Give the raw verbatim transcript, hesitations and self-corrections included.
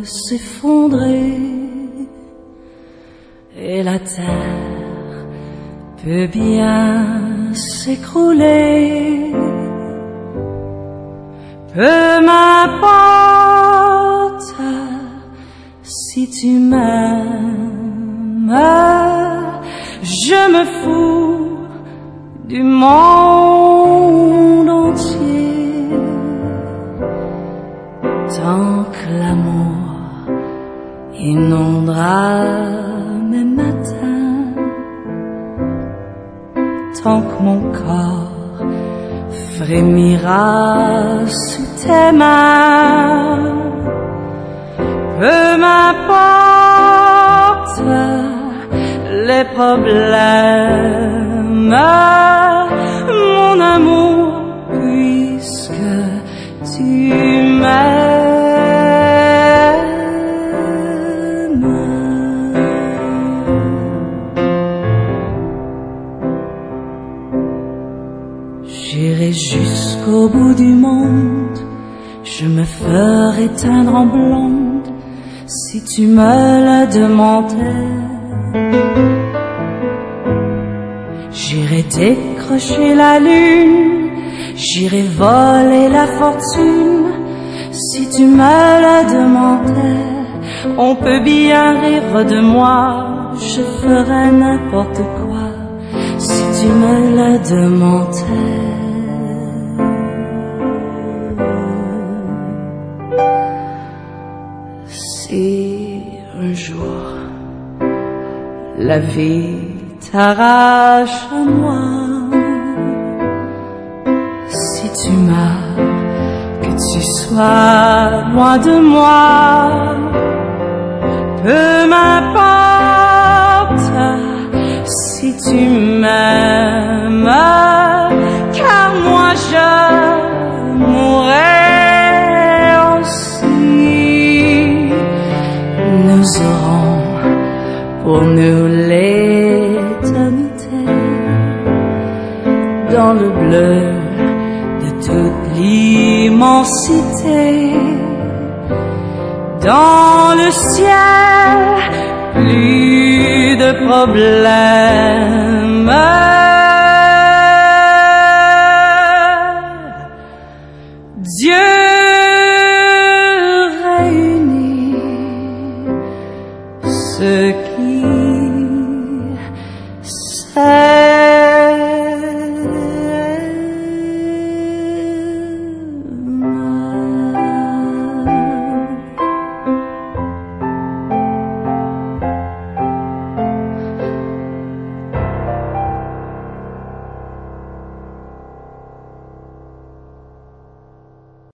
s'effondrer et la terre peut bien s'écrouler. Peu m'importe si tu m'aimes, je me fous du monde entier. Tant que l'amour inondera mes matins, tant que mon corps frémira sous tes mains, peu m'importe les problèmes, mon amour, puisque tu m'aimes. J'irai jusqu'au bout du monde, je me ferai teindre en blonde si tu me le demandais. J'irai décrocher la lune, j'irai voler la fortune si tu me le demandais. On peut bien rire de moi, je ferai n'importe quoi si tu me le demandais. Si un jour la vie t'arrache à moi, si tu meurs, que tu sois loin de moi, peu m'importe si tu m'aimes, car moi je mourrai aussi. Nous aurons pour nous l'éternité dans le bleu de toute l'immensité. Dans le ciel, plus de problèmes. Dieu réunit ceux qui s'aiment.